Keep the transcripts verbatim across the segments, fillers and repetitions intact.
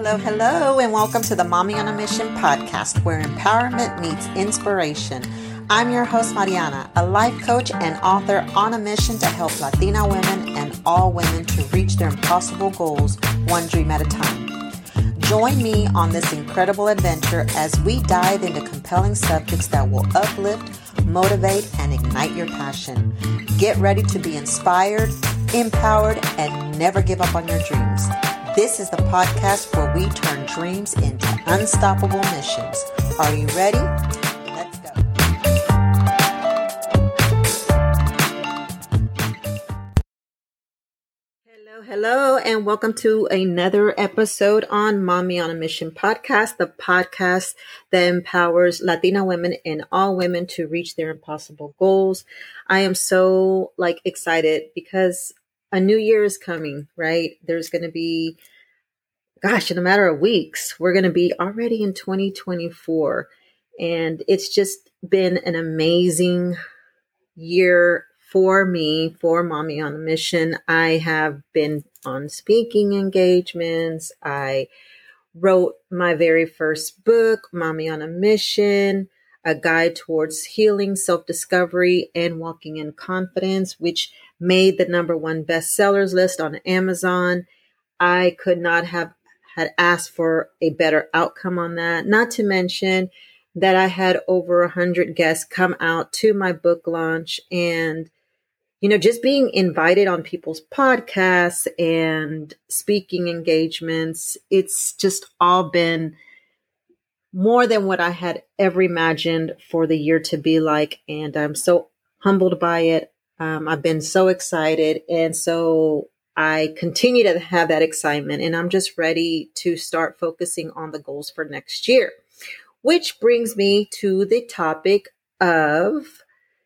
Hello, hello, and welcome to the Mommy on a Mission podcast, where empowerment meets inspiration. I'm your host, Mariana, a life coach and author on a mission to help Latina women and all women to reach their impossible goals, one dream at a time. Join me on this incredible adventure as we dive into compelling subjects that will uplift, motivate, and ignite your passion. Get ready to be inspired, empowered, and never give up on your dreams. This is the podcast where we turn dreams into unstoppable missions. Are you ready? Let's go. Hello, hello, and welcome to another episode on Mommy on a Mission podcast, the podcast that empowers Latina women and all women to reach their impossible goals. I am so like excited because a new year is coming, right? There's going to be, gosh, in a matter of weeks, we're going to be already in twenty twenty-four. And it's just been an amazing year for me, for Mommy on a Mission. I have been on speaking engagements. I wrote my very first book, Mommy on a Mission, a guide towards healing, self-discovery, and walking in confidence, which made the number one bestsellers list on Amazon. I could not have had asked for a better outcome on that. Not to mention that I had over a hundred guests come out to my book launch, and, you know, just being invited on people's podcasts and speaking engagements. It's just all been more than what I had ever imagined for the year to be like. And I'm so humbled by it. Um, I've been so excited. And so I continue to have that excitement, and I'm just ready to start focusing on the goals for next year, which brings me to the topic of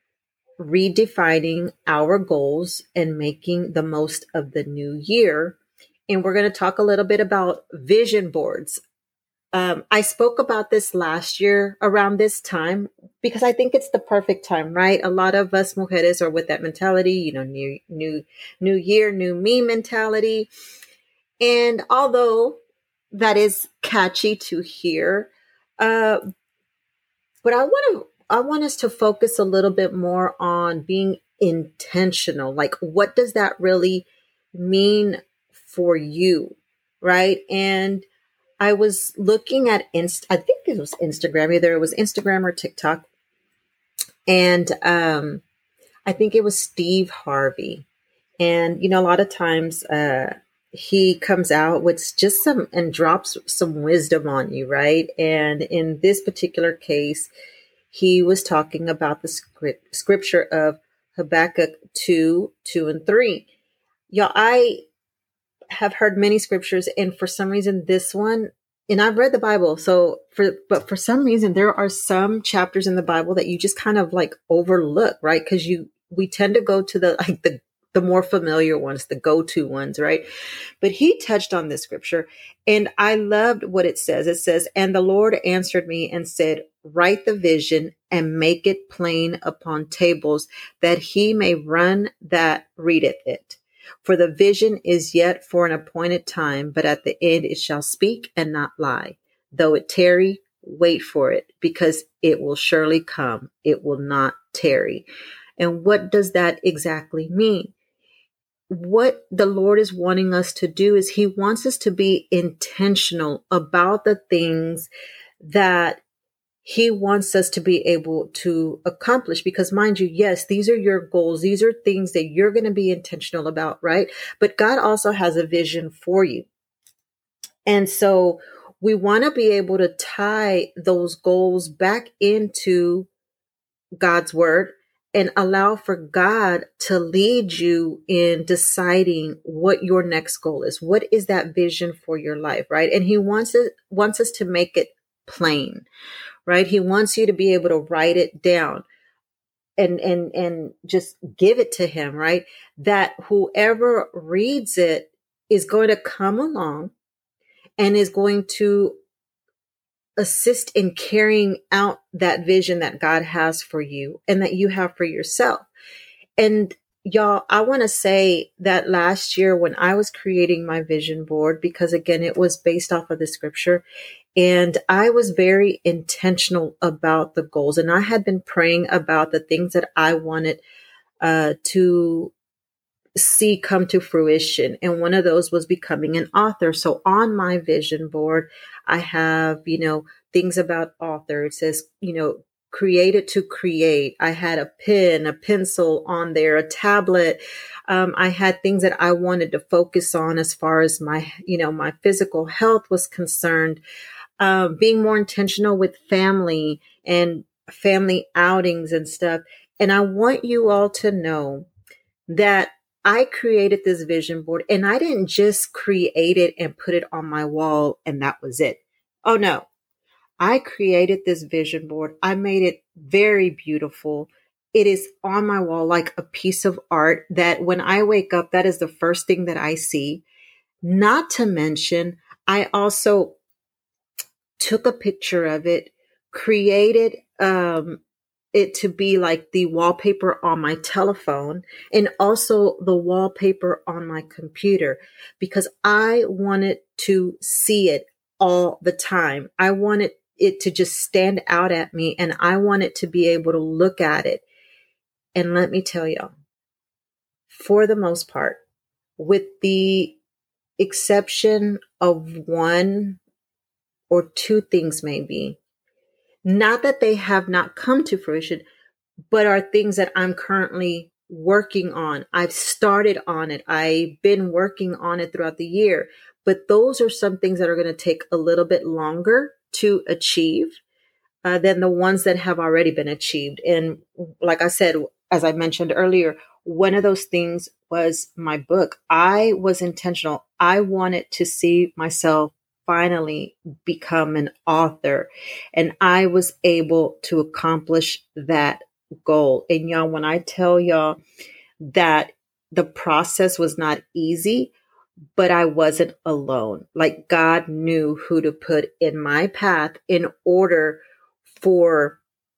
redefining our goals and making the most of the new year. And we're going to talk a little bit about vision boards. Um, I spoke about this last year around this time because I think it's the perfect time, right? A lot of us mujeres are with that mentality, you know, new, new, new year, new me mentality. And although that is catchy to hear, uh, but I want to, I want us to focus a little bit more on being intentional. Like, what does that really mean for you? Right. And I was looking at Inst. I think it was Instagram, either it was Instagram or TikTok. And um, I think it was Steve Harvey. And, you know, a lot of times uh, he comes out with just some and drops some wisdom on you, right? And in this particular case, he was talking about the script, scripture of Habakkuk two, two and three. Y'all, I have heard many scriptures, and for some reason this one, and I've read the Bible, so for but for some reason there are some chapters in the Bible that you just kind of like overlook, right? Because you we tend to go to the like the the more familiar ones, the go-to ones, right? But he touched on this scripture, and I loved what it says. It says, "And the Lord answered me and said, write the vision and make it plain upon tables, that he may run that readeth it. For the vision is yet for an appointed time, but at the end it shall speak and not lie. Though it tarry, wait for it, because it will surely come. It will not tarry." And what does that exactly mean? What the Lord is wanting us to do is he wants us to be intentional about the things that he wants us to be able to accomplish, because mind you, yes, these are your goals. These are things that you're going to be intentional about, right? But God also has a vision for you. And so we want to be able to tie those goals back into God's word and allow for God to lead you in deciding what your next goal is. What is that vision for your life, right? And he wants it, wants us to make it plain. Right? He wants you to be able to write it down and, and, and just give it to him, right? That whoever reads it is going to come along and is going to assist in carrying out that vision that God has for you and that you have for yourself. And y'all, I want to say that last year when I was creating my vision board, because again, it was based off of the scripture, and I was very intentional about the goals, and I had been praying about the things that I wanted uh, to see come to fruition. And one of those was becoming an author. So on my vision board, I have, you know, things about author. It says, you know, created to create. I had a pen, a pencil on there, a tablet. Um, I had things that I wanted to focus on as far as my, you know, my physical health was concerned. Uh, being more intentional with family and family outings and stuff. And I want you all to know that I created this vision board, and I didn't just create it and put it on my wall and that was it. Oh no, I created this vision board. I made it very beautiful. It is on my wall like a piece of art that when I wake up, that is the first thing that I see. Not to mention, I also took a picture of it, created um, it to be like the wallpaper on my telephone and also the wallpaper on my computer, because I wanted to see it all the time. I wanted it to just stand out at me, and I wanted to be able to look at it. And let me tell y'all, for the most part, with the exception of one or two things maybe, not that they have not come to fruition, but are things that I'm currently working on. I've started on it. I've been working on it throughout the year, but those are some things that are going to take a little bit longer to achieve uh, than the ones that have already been achieved. And like I said, as I mentioned earlier, one of those things was my book. I was intentional. I wanted to see myself finally become an author, and I was able to accomplish that goal. And y'all, when I tell y'all that the process was not easy, but I wasn't alone. Like God knew who to put in my path in order for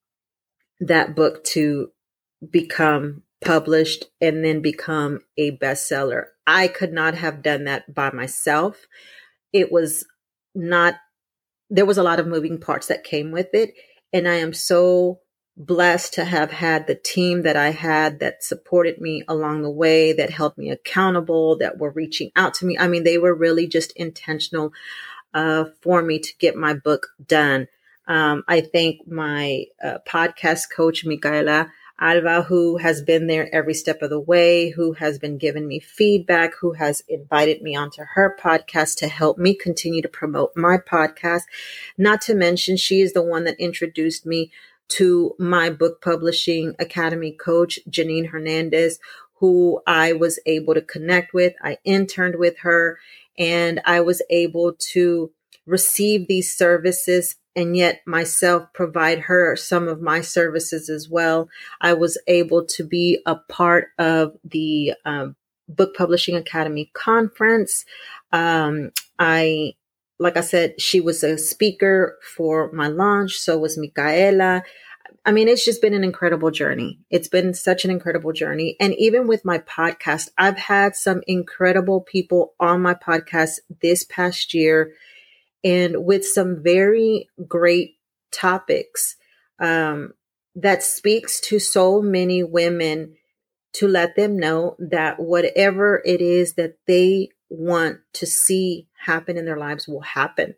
that book to become published and then become a bestseller. I could not have done that by myself. It was not, there was a lot of moving parts that came with it. And I am so blessed to have had the team that I had that supported me along the way, that held me accountable, that were reaching out to me. I mean, they were really just intentional uh, for me to get my book done. Um, I thank my uh, podcast coach, Micaela Alva, who has been there every step of the way, who has been giving me feedback, who has invited me onto her podcast to help me continue to promote my podcast. Not to mention, she is the one that introduced me to my book publishing academy coach, Janine Hernandez, who I was able to connect with. I interned with her, and I was able to receive these services and yet myself provide her some of my services as well. I was able to be a part of the um, Book Publishing Academy conference. Um, I, like I said, she was a speaker for my launch. So was Micaela. I mean, it's just been an incredible journey. It's been such an incredible journey. And even with my podcast, I've had some incredible people on my podcast this past year, and with some very great topics um, that speaks to so many women, to let them know that whatever it is that they want to see happen in their lives will happen.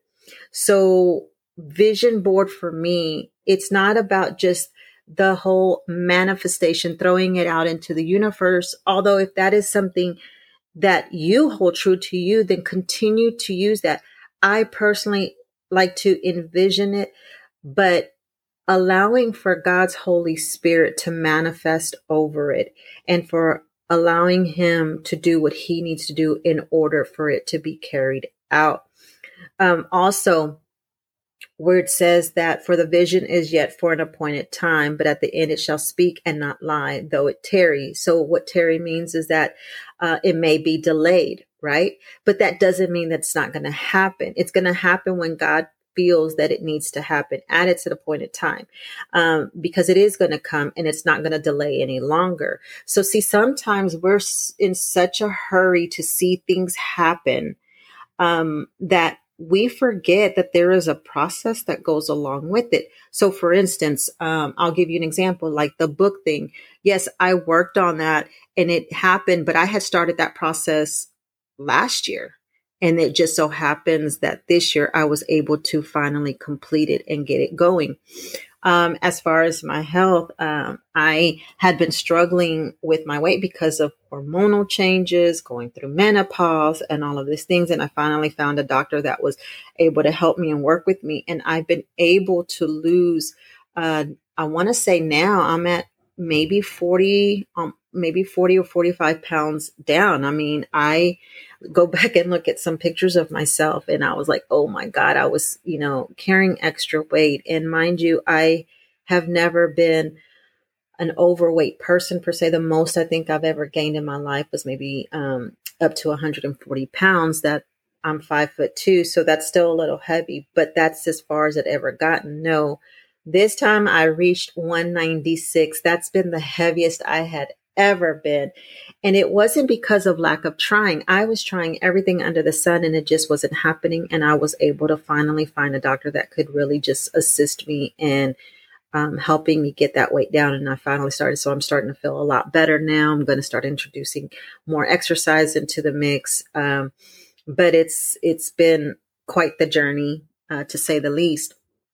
So vision board for me, it's not about just the whole manifestation, throwing it out into the universe. Although if that is something that you hold true to you, then continue to use that. I personally like to envision it, but allowing for God's Holy Spirit to manifest over it, and for allowing Him to do what He needs to do in order for it to be carried out. Um, also, where it says that for the vision is yet for an appointed time, but at the end it shall speak and not lie, though it tarry. So what tarry means is that uh, it may be delayed, right? But that doesn't mean that it's not going to happen. It's going to happen when God feels that it needs to happen at its appointed time, um, because it is going to come and it's not going to delay any longer. So see, sometimes we're in such a hurry to see things happen, um, that we forget that there is a process that goes along with it. So for instance, um, I'll give you an example, like the book thing. Yes, I worked on that and it happened, but I had started that process last year. And it just so happens that this year I was able to finally complete it and get it going. Um, as far as my health, um, I had been struggling with my weight because of hormonal changes, going through menopause and all of these things. And I finally found a doctor that was able to help me and work with me. And I've been able to lose, uh, I want to say now I'm at maybe forty, um, maybe forty or forty-five pounds down. I mean, I go back and look at some pictures of myself and I was like, oh my God, I was, you know, carrying extra weight. And mind you, I have never been an overweight person per se. The most I think I've ever gained in my life was maybe um, up to one hundred forty pounds. That I'm five foot two. So that's still a little heavy, but that's as far as it ever gotten. No, this time I reached one ninety-six. That's been the heaviest I had ever been. And it wasn't because of lack of trying. I was trying everything under the sun and it just wasn't happening. And I was able to finally find a doctor that could really just assist me in um, helping me get that weight down. And I finally started. So I'm starting to feel a lot better now. I'm going to start introducing more exercise into the mix. Um, but it's, it's been quite the journey, uh, to say the least.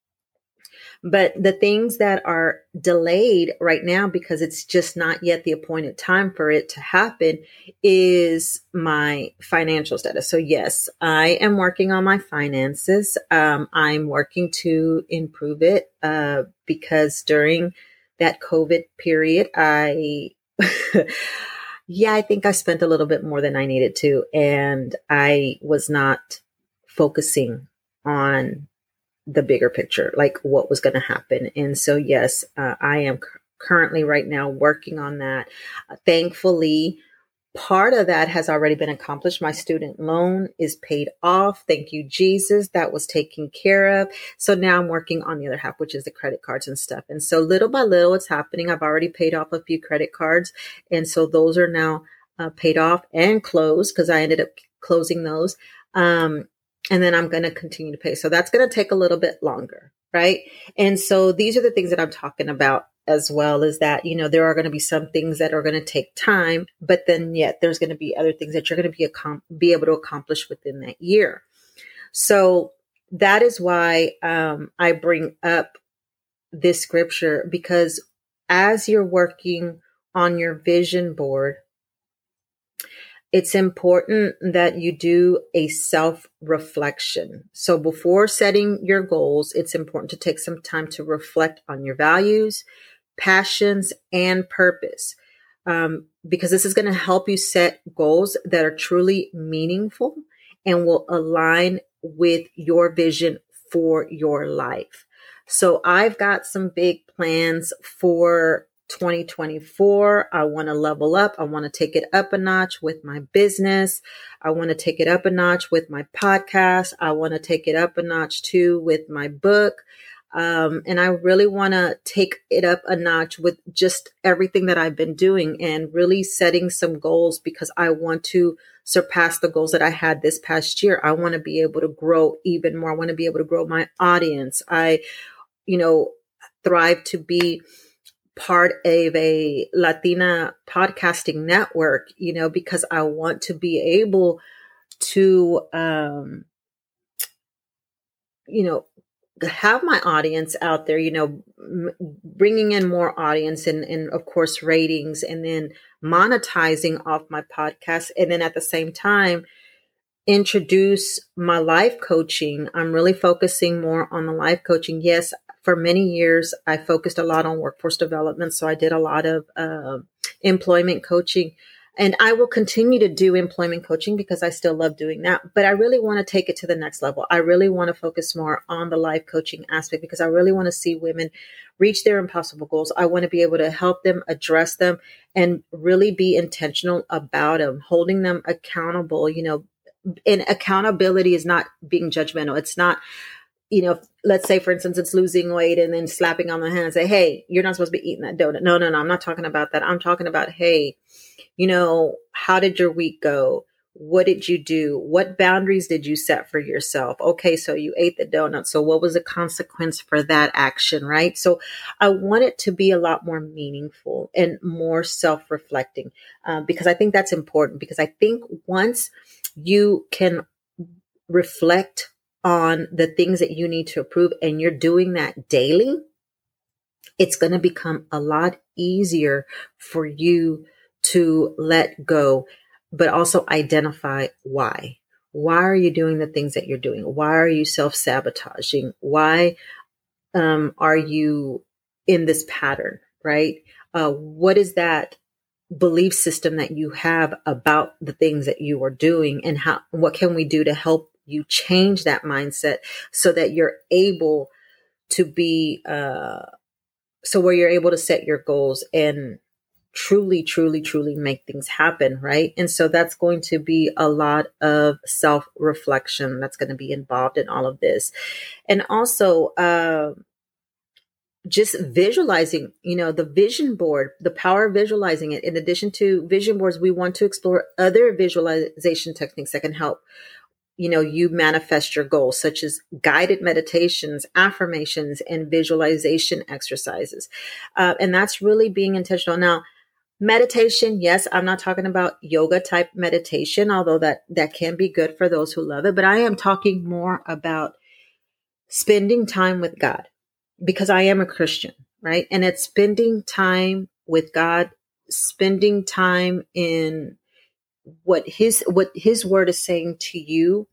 But the things that are delayed right now, because it's just not yet the appointed time for it to happen, is my financial status. So yes, I am working on my finances. Um, I'm working to improve it, uh, because during that COVID period, I, yeah, I think I spent a little bit more than I needed to. And I was not focusing on the bigger picture, like what was going to happen. And so, yes, uh, I am c- currently right now working on that. Uh, thankfully, part of that has already been accomplished. My student loan is paid off. Thank you, Jesus. That was taken care of. So now I'm working on the other half, which is the credit cards and stuff. And so little by little, it's happening. I've already paid off a few credit cards. And so those are now uh, paid off and closed because I ended up closing those. Um, And then I'm going to continue to pay. So that's going to take a little bit longer, right? And so these are the things that I'm talking about as well, is that, you know, there are going to be some things that are going to take time, but then yet there's going to be other things that you're going to be, accom- be able to accomplish within that year. So that is why um, I bring up this scripture, because as you're working on your vision board, it's important that you do a self-reflection. So before setting your goals, it's important to take some time to reflect on your values, passions, and purpose. Um, because this is going to help you set goals that are truly meaningful and will align with your vision for your life. So I've got some big plans for twenty twenty-four. I want to level up. I want to take it up a notch with my business. I want to take it up a notch with my podcast. I want to take it up a notch too with my book. Um, and I really want to take it up a notch with just everything that I've been doing and really setting some goals, because I want to surpass the goals that I had this past year. I want to be able to grow even more. I want to be able to grow my audience. I, you know, thrive to be part of a Latina podcasting network, you know, because I want to be able to, um, you know, have my audience out there, you know, m- bringing in more audience and, and of course, ratings, and then monetizing off my podcast. And then at the same time, introduce my life coaching. I'm really focusing more on the life coaching. Yes, for many years, I focused a lot on workforce development. So I did a lot of uh, employment coaching, and I will continue to do employment coaching because I still love doing that. But I really want to take it to the next level. I really want to focus more on the life coaching aspect, because I really want to see women reach their impossible goals. I want to be able to help them, address them, and really be intentional about them, holding them accountable, you know. And accountability is not being judgmental. It's not, you know, let's say, for instance, it's losing weight and then slapping on the hand and say, hey, you're not supposed to be eating that donut. No, no, no. I'm not talking about that. I'm talking about, hey, you know, how did your week go? What did you do? What boundaries did you set for yourself? Okay, so you ate the donut. So what was the consequence for that action, right? So I want it to be a lot more meaningful and more self-reflecting, uh, because I think that's important. Because I think once you can reflect on the things that you need to improve and you're doing that daily, it's going to become a lot easier for you to let go, but also identify why. Why are you doing the things that you're doing? Why are you self-sabotaging? Why um, are you in this pattern, right? Uh, what is that belief system that you have about the things that you are doing, and how, what can we do to help you change that mindset so that you're able to be, uh, so where you're able to set your goals and truly, truly, truly make things happen, right? And so that's going to be a lot of self-reflection that's going to be involved in all of this. And also, uh, just visualizing, you know, the vision board, the power of visualizing it. In addition to vision boards, we want to explore other visualization techniques that can help, you know, you manifest your goals, such as guided meditations, affirmations, and visualization exercises. Uh, and that's really being intentional. Now, meditation, yes, I'm not talking about yoga type meditation, although that, that can be good for those who love it. But I am talking more about spending time with God, because I am a Christian, right? And it's spending time with God, spending time in what his, what his word is saying to you,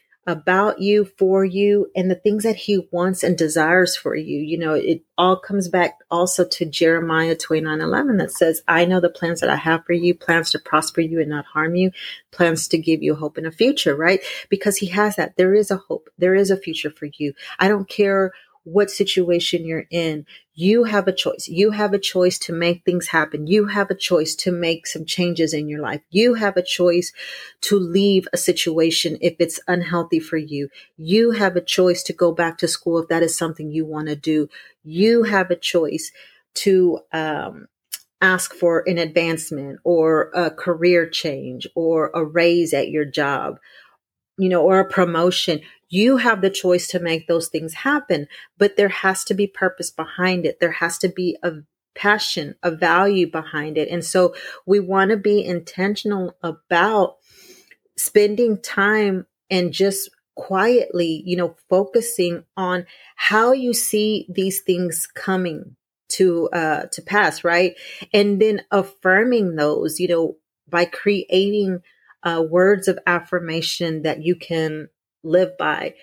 about you, for you, and the things that he wants and desires for you. You know, it all comes back also to Jeremiah twenty-nine eleven that says, I know the plans that I have for you, plans to prosper you and not harm you, plans to give you hope in a future, right? Because he has that. There is a hope. There is a future for you. I don't care what situation you're in. You have a choice. You have a choice to make things happen. You have a choice to make some changes in your life. You have a choice to leave a situation if it's unhealthy for you. You have a choice to go back to school if that is something you want to do. You have a choice to um, ask for an advancement or a career change or a raise at your job, you know, or a promotion. You have the choice to make those things happen, but there has to be purpose behind it. There has to be a passion, a value behind it. And so we want to be intentional about spending time and just quietly, you know, focusing on how you see these things coming to, uh, to pass, right? And then affirming those, you know, by creating uh, words of affirmation that you can live by.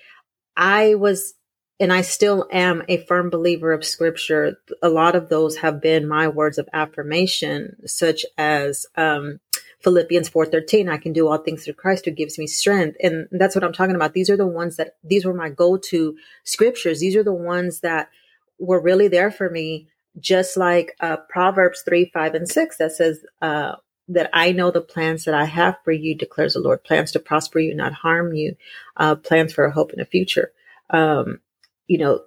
I was, and I still am, a firm believer of scripture. A lot of those have been my words of affirmation, such as um, Philippians four thirteen, I can do all things through Christ who gives me strength. And that's what I'm talking about. These are the ones that, these were my go-to scriptures. These are the ones that were really there for me, just like uh, Proverbs three, five, and six that says, uh, that I know the plans that I have for you, declares the Lord, plans to prosper you, not harm you, uh, plans for a hope in the future. Um, you know,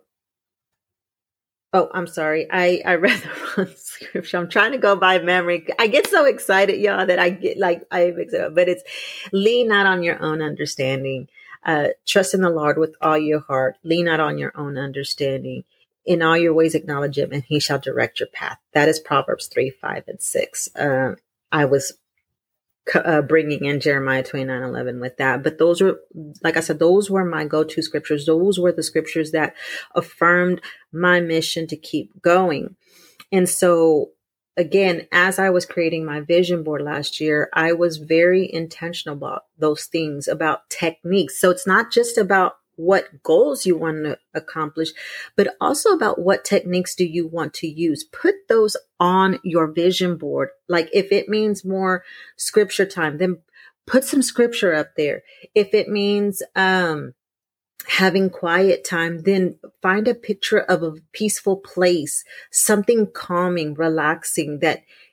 oh, I'm sorry. I, I read the wrong scripture. I'm trying to go by memory. I get so excited, y'all, that I get like, I mix it up, but it's lean not on your own understanding. Uh, trust in the Lord with all your heart. Lean not on your own understanding. In all your ways, acknowledge him and he shall direct your path. That is Proverbs three, five, and six. Um, I was uh, bringing in Jeremiah twenty-nine eleven with that. But those were, like I said, those were my go-to scriptures. Those were the scriptures that affirmed my mission to keep going. And so, again, as I was creating my vision board last year, I was very intentional about those things, about techniques. So it's not just about what goals you want to accomplish, but also about what techniques do you want to use. Put those on your vision board. Like if it means more scripture time, then put some scripture up there. If it means um, having quiet time, then find a picture of a peaceful place, something calming, relaxing that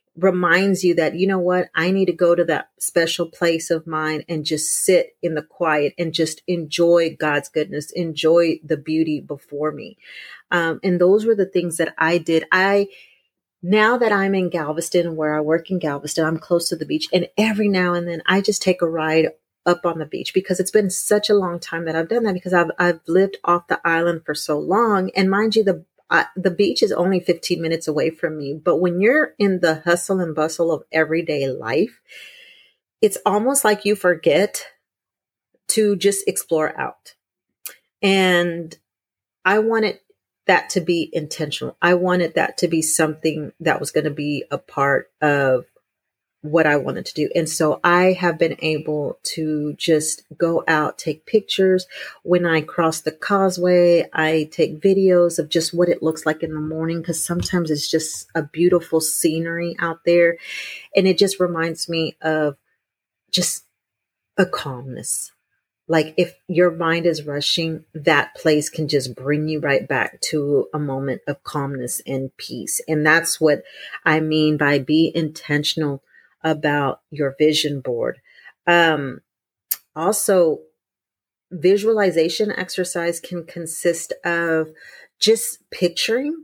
reminds you that, you know what, I need to go to that special place of mine and just sit in the quiet and just enjoy God's goodness, enjoy the beauty before me. Um, and those were the things that I did. I, now that I'm in Galveston, where I work in Galveston, I'm close to the beach. And every now and then I just take a ride up on the beach, because it's been such a long time that I've done that, because I've, I've lived off the island for so long. And mind you, the Uh, the beach is only fifteen minutes away from me. But when you're in the hustle and bustle of everyday life, it's almost like you forget to just explore out. And I wanted that to be intentional. I wanted that to be something that was going to be a part of what I wanted to do. And so I have been able to just go out, take pictures. When I cross the causeway, I take videos of just what it looks like in the morning, because sometimes it's just a beautiful scenery out there. And it just reminds me of just a calmness. Like if your mind is rushing, that place can just bring you right back to a moment of calmness and peace. And that's what I mean by be intentional about your vision board. Um, also, visualization exercise can consist of just picturing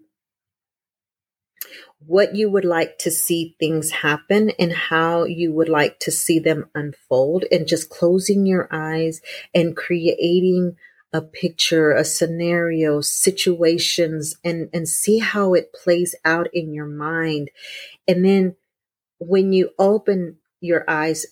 what you would like to see things happen and how you would like to see them unfold, and just closing your eyes and creating a picture, a scenario, situations, and, and see how it plays out in your mind. And then when you open your eyes,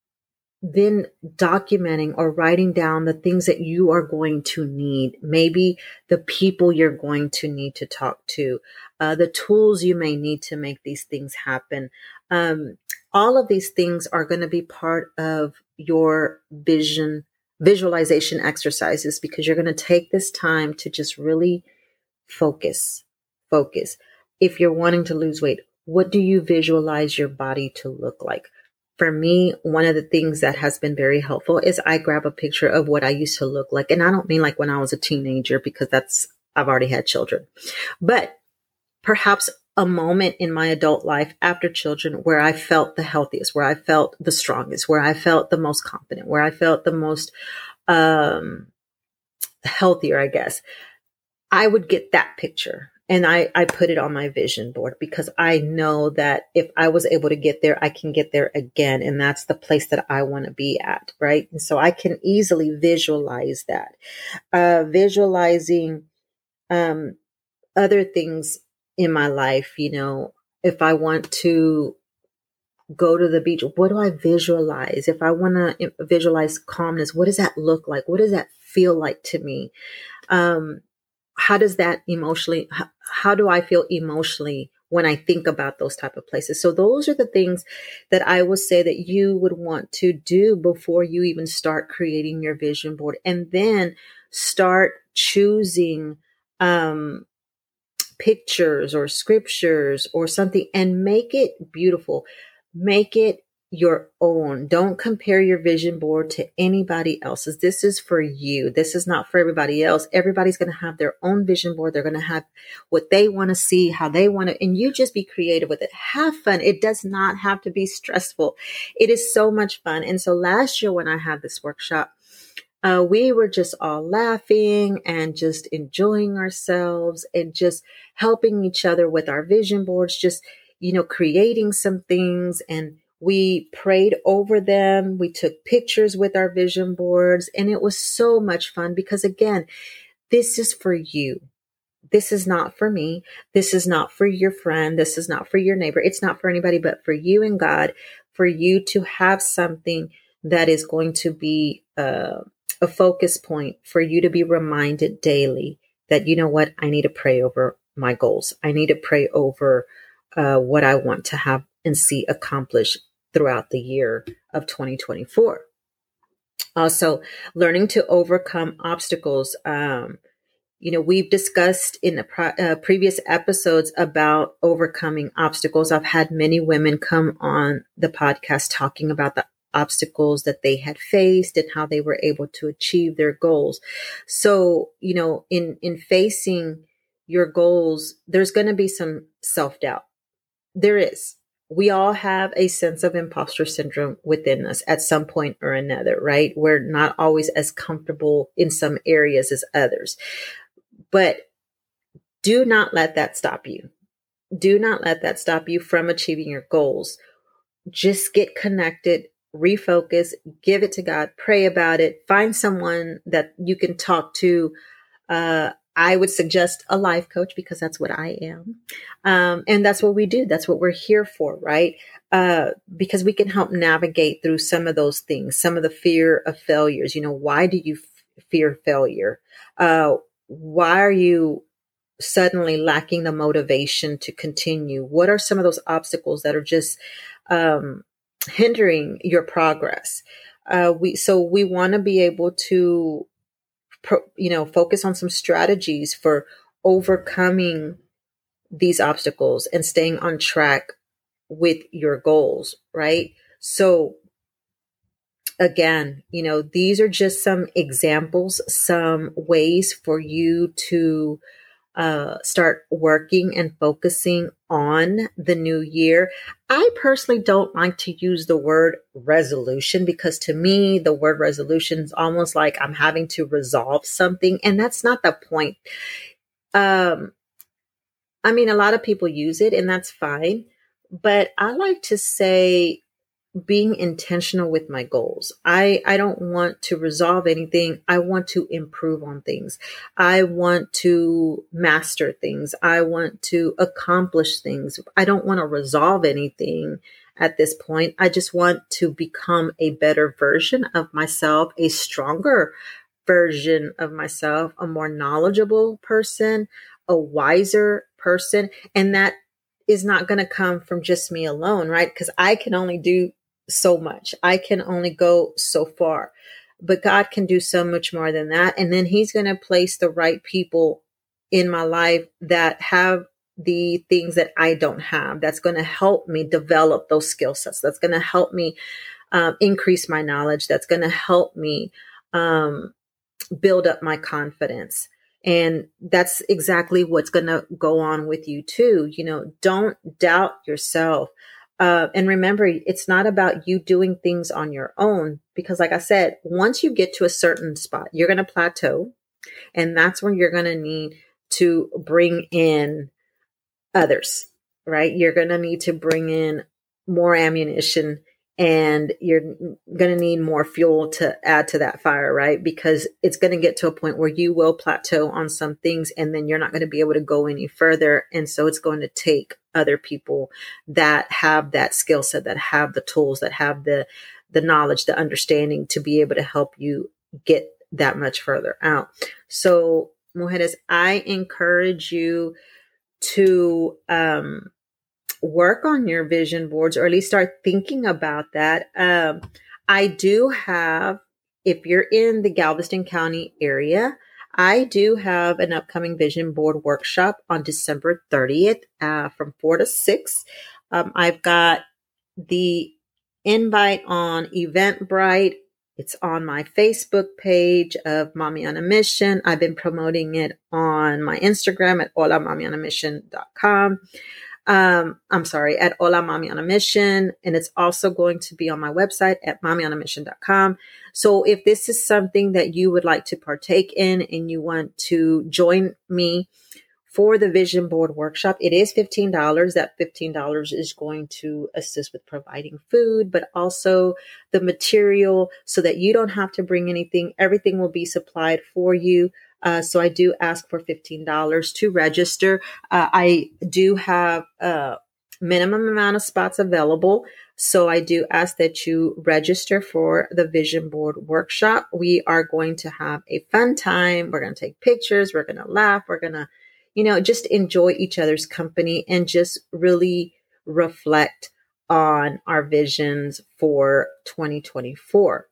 then documenting or writing down the things that you are going to need, maybe the people you're going to need to talk to, uh, the tools you may need to make these things happen. Um, all of these things are going to be part of your vision visualization exercises, because you're going to take this time to just really focus, focus. If you're wanting to lose weight, what do you visualize your body to look like? For me, one of the things that has been very helpful is I grab a picture of what I used to look like. And I don't mean like when I was a teenager, because that's, I've already had children, but perhaps a moment in my adult life after children where I felt the healthiest, where I felt the strongest, where I felt the most confident, where I felt the most, um, healthier, I guess. I would get that picture. And I, I put it on my vision board, because I know that if I was able to get there, I can get there again. And that's the place that I want to be at. Right. And so I can easily visualize that, uh, visualizing, um, other things in my life. You know, if I want to go to the beach, what do I visualize? If I want to visualize calmness, what does that look like? What does that feel like to me? Um, How does that emotionally, how, how do I feel emotionally when I think about those type of places? So those are the things that I would say that you would want to do before you even start creating your vision board, and then start choosing, um, pictures or scriptures or something, and make it beautiful. Make it your own. Don't compare your vision board to anybody else's. This is for you. This is not for everybody else. Everybody's going to have their own vision board. They're going to have what they want to see, how they want to, and you just be creative with it. Have fun. It does not have to be stressful. It is so much fun. And so last year when I had this workshop, uh, we were just all laughing and just enjoying ourselves and just helping each other with our vision boards, just, you know, creating some things, and we prayed over them. We took pictures with our vision boards, and it was so much fun, because again, this is for you. This is not for me. This is not for your friend. This is not for your neighbor. It's not for anybody but for you and God, for you to have something that is going to be uh, a focus point, for you to be reminded daily that, you know what, I need to pray over my goals. I need to pray over uh, what I want to have and see accomplished throughout the year of twenty twenty-four. Also, learning to overcome obstacles. Um, you know, we've discussed in the pro- uh, previous episodes about overcoming obstacles. I've had many women come on the podcast talking about the obstacles that they had faced and how they were able to achieve their goals. So, you know, in, in facing your goals, there's going to be some self-doubt. There is. we all have a sense of imposter syndrome within us at some point or another, right? We're not always as comfortable in some areas as others, but do not let that stop you. Do not let that stop you from achieving your goals. Just get connected, refocus, give it to God, pray about it, find someone that you can talk to. Uh, I would suggest a life coach because that's what I am. Um, and that's what we do. That's what we're here for, right? Uh, because we can help navigate through some of those things, some of the fear of failures. You know, why do you f- fear failure? Uh, why are you suddenly lacking the motivation to continue? What are some of those obstacles that are just um, hindering your progress? Uh, we so we want to be able to, pro, you know, focus on some strategies for overcoming these obstacles and staying on track with your goals, right? So again, you know, these are just some examples, some ways for you to uh, start working and focusing on the new year. I personally don't like to use the word resolution because to me, the word resolution is almost like I'm having to resolve something. And that's not the point. Um, I mean, a lot of people use it and that's fine. But I like to say being intentional with my goals. I, I don't want to resolve anything. I want to improve on things. I want to master things. I want to accomplish things. I don't want to resolve anything at this point. I just want to become a better version of myself, a stronger version of myself, a more knowledgeable person, a wiser person. And that is not going to come from just me alone, right? Because I can only do so much. I can only go so far, but God can do so much more than that. And then he's going to place the right people in my life that have the things that I don't have. That's going to help me develop those skill sets. That's going to help me um, increase my knowledge. That's going to help me um, build up my confidence. And that's exactly what's going to go on with you too. You know, don't doubt yourself. Uh, and remember, it's not about you doing things on your own, because like I said, once you get to a certain spot, you're going to plateau. And that's when you're going to need to bring in others, right? You're going to need to bring in more ammunition and you're going to need more fuel to add to that fire, right? Because it's going to get to a point where you will plateau on some things and then you're not going to be able to go any further. And so it's going to take other people that have that skill set, that have the tools, that have the, the knowledge, the understanding to be able to help you get that much further out. So, mujeres, I encourage you to, um, work on your vision boards, or at least start thinking about that. Um, I do have, if you're in the Galveston County area, I do have an upcoming vision board workshop on December thirtieth uh, from four to six. Um, I've got the invite on Eventbrite. It's on my Facebook page of Mommy on a Mission. I've been promoting it on my Instagram at hola mommy on a mission dot com. Um, I'm sorry, at Hola Mommy on a Mission. And it's also going to be on my website at mommy on a mission dot com. So if this is something that you would like to partake in and you want to join me for the vision board workshop, it is fifteen dollars. That fifteen dollars is going to assist with providing food, but also the material so that you don't have to bring anything. Everything will be supplied for you. Uh, so I do ask for fifteen dollars to register. Uh, I do have a minimum amount of spots available. So I do ask that you register for the vision board workshop. We are going to have a fun time. We're going to take pictures. We're going to laugh. We're going to, you know, just enjoy each other's company and just really reflect on our visions for twenty twenty-four.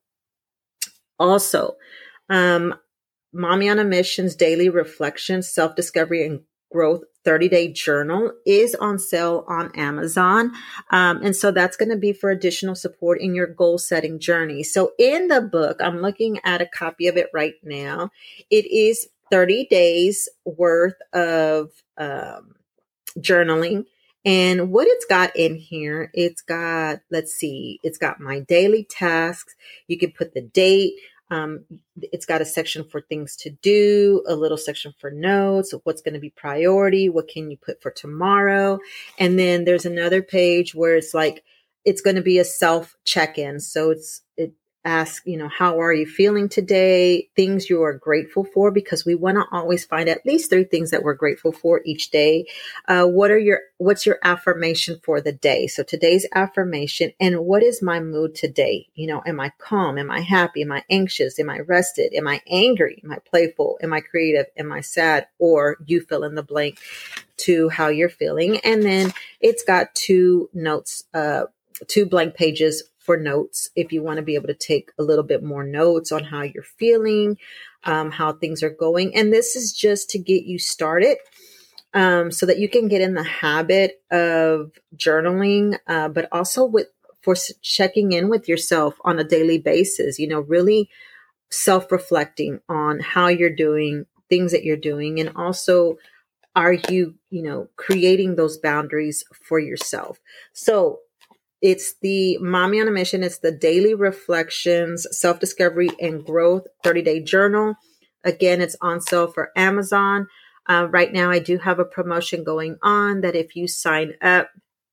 Also, um, Mommy on a Mission's Daily Reflection, Self-Discovery and Growth thirty-day Journal is on sale on Amazon. Um, and so that's going to be for additional support in your goal-setting journey. So in the book, I'm looking at a copy of it right now. It is thirty days worth of um, journaling. And what it's got in here, it's got, let's see, it's got my daily tasks. You can put the date. Um, it's got a section for things to do, a little section for notes, what's going to be priority, what can you put for tomorrow. And then there's another page where it's like, it's going to be a self check-in. So it's, it asks, you know, how are you feeling today? Things you are grateful for, because we want to always find at least three things that we're grateful for each day. Uh, what are your, what's your affirmation for the day? So today's affirmation, and what is my mood today? You know, am I calm? Am I happy? Am I anxious? Am I rested? Am I angry? Am I playful? Am I creative? Am I sad? Or you fill in the blank to how you're feeling. And then it's got two notes, uh, two blank pages for notes if you want to be able to take a little bit more notes on how you're feeling, um, how things are going. And this is just to get you started, um, so that you can get in the habit of journaling, uh, but also with for checking in with yourself on a daily basis, you know, really self-reflecting on how you're doing, things that you're doing, and also are you, you know, creating those boundaries for yourself. So it's the Mommy on a Mission. It's the Daily Reflections, Self-Discovery and Growth thirty-Day Journal. Again, it's on sale for Amazon. Uh, right now, I do have a promotion going on that if you sign up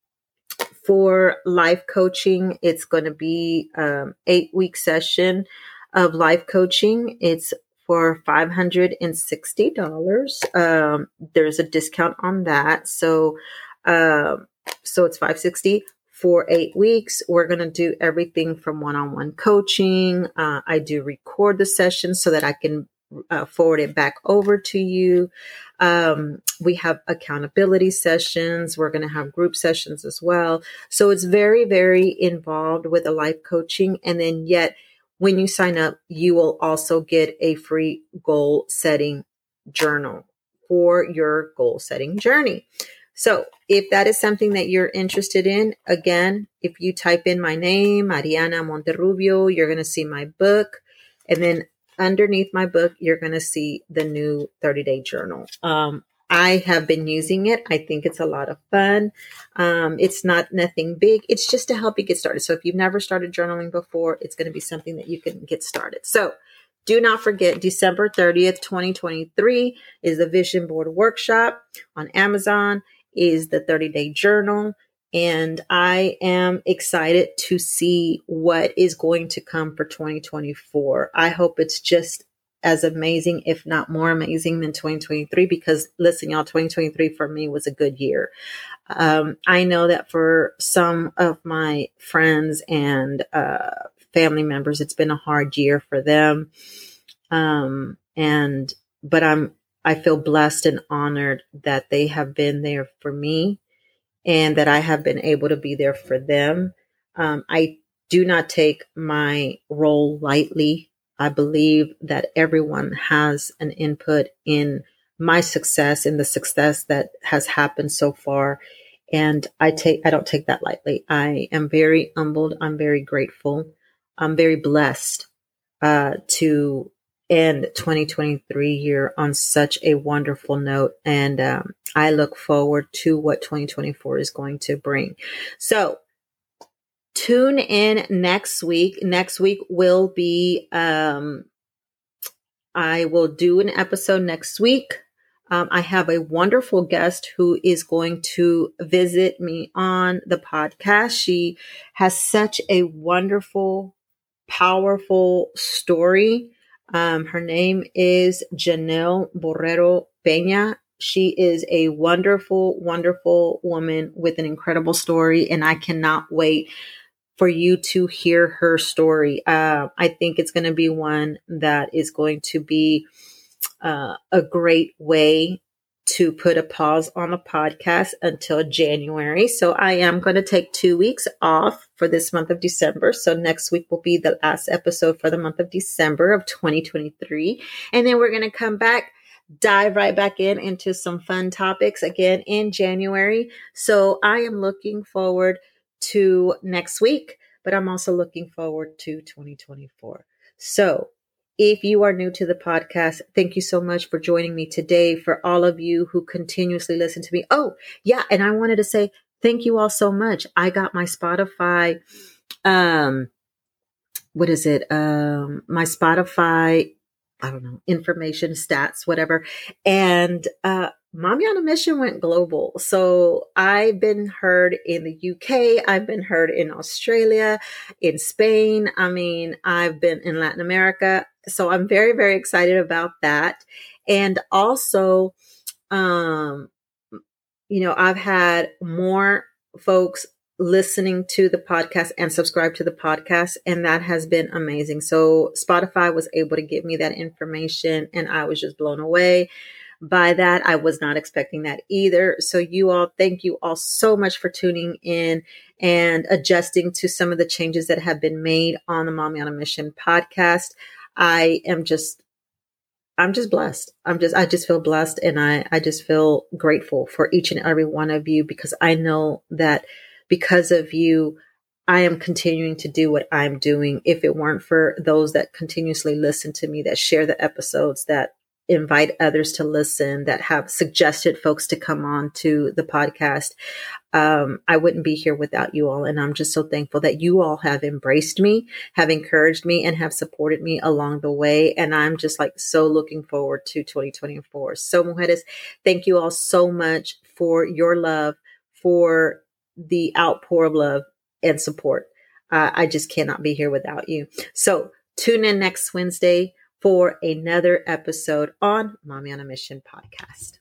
for life coaching, it's going to be um, eight-week session of life coaching. It's for five hundred sixty dollars. Um, there's a discount on that. So, um, so it's five hundred sixty dollars. For eight weeks, we're going to do everything from one-on-one coaching. Uh, I do record the session so that I can uh, forward it back over to you. Um, we have accountability sessions. We're going to have group sessions as well. So it's very, very involved with the life coaching. And then yet, when you sign up, you will also get a free goal setting journal for your goal setting journey. So if that is something that you're interested in, again, if you type in my name, Mariana Monterrubio, you're going to see my book. And then underneath my book, you're going to see the new thirty-day journal. Um, I have been using it. I think it's a lot of fun. Um, it's not nothing big. It's just to help you get started. So if you've never started journaling before, it's going to be something that you can get started. So do not forget, December thirtieth, twenty twenty-three is the Vision Board Workshop on Amazon. Is the thirty-day journal. And I am excited to see what is going to come for twenty twenty-four. I hope it's just as amazing, if not more amazing than twenty twenty-three, because listen, y'all, twenty twenty-three for me was a good year. Um, I know that for some of my friends and uh, family members, it's been a hard year for them. Um, and, but I'm, I feel blessed and honored that they have been there for me and that I have been able to be there for them. Um, I do not take my role lightly. I believe that everyone has an input in my success, in the success that has happened so far. And I take, I don't take that lightly. I am very humbled. I'm very grateful. I'm very blessed, uh, to end twenty twenty-three year on such a wonderful note. And um, I look forward to what twenty twenty-four is going to bring. So tune in next week. Next week will be, um, I will do an episode next week. Um, I have a wonderful guest who is going to visit me on the podcast. She has such a wonderful, powerful story. Um, her name is Janelle Borrero Peña. She is a wonderful, wonderful woman with an incredible story, and I cannot wait for you to hear her story. Uh, I think it's going to be one that is going to be uh, a great way to put a pause on a podcast until January. So I am going to take two weeks off for this month of December. So next week will be the last episode for the month of December of twenty twenty-three. And then we're going to come back, dive right back in into some fun topics again in January. So I am looking forward to next week, but I'm also looking forward to twenty twenty-four. So If you are new to the podcast, thank you so much for joining me today. For all of you who continuously listen to me. Oh, yeah. And I wanted to say thank you all so much. I got my Spotify, um, what is it? Um, my Spotify, I don't know, information, stats, whatever. And, uh, Mommy on a Mission went global. So I've been heard in the U K. I've been heard in Australia, in Spain. I mean, I've been in Latin America. So I'm very, very excited about that. And also, um, you know, I've had more folks listening to the podcast and subscribe to the podcast. And that has been amazing. So Spotify was able to give me that information and I was just blown away by that. I was not expecting that either. So you all, thank you all so much for tuning in and adjusting to some of the changes that have been made on the Mommy on a Mission podcast. I am just, I'm just blessed. I'm just, I just feel blessed and I, I just feel grateful for each and every one of you because I know that because of you, I am continuing to do what I'm doing. If it weren't for those that continuously listen to me, that share the episodes, that invite others to listen, that have suggested folks to come on to the podcast, um, I wouldn't be here without you all. And I'm just so thankful that you all have embraced me, have encouraged me, and have supported me along the way. And I'm just like so looking forward to twenty twenty-four. So mujeres, thank you all so much for your love, for the outpour of love and support. Uh, I just cannot be here without you. So tune in next Wednesday for another episode on Mommy on a Mission podcast.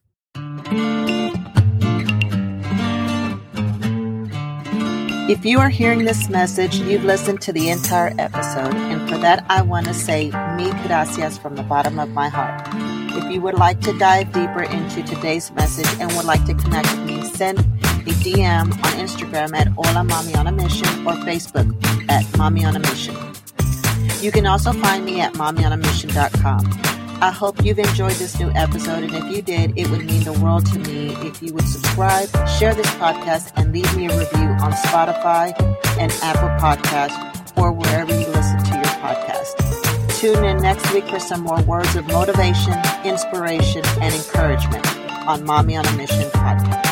If you are hearing this message, you've listened to the entire episode. And for that, I want to say mil gracias from the bottom of my heart. If you would like to dive deeper into today's message and would like to connect with me, send a D M on Instagram at Hola Mommy on a Mission or Facebook at Mommy on a Mission. You can also find me at mommy on a mission dot com. I hope you've enjoyed this new episode, and if you did, it would mean the world to me if you would subscribe, share this podcast, and leave me a review on Spotify and Apple Podcasts or wherever you listen to your podcast. Tune in next week for some more words of motivation, inspiration, and encouragement on Mommy on a Mission podcast.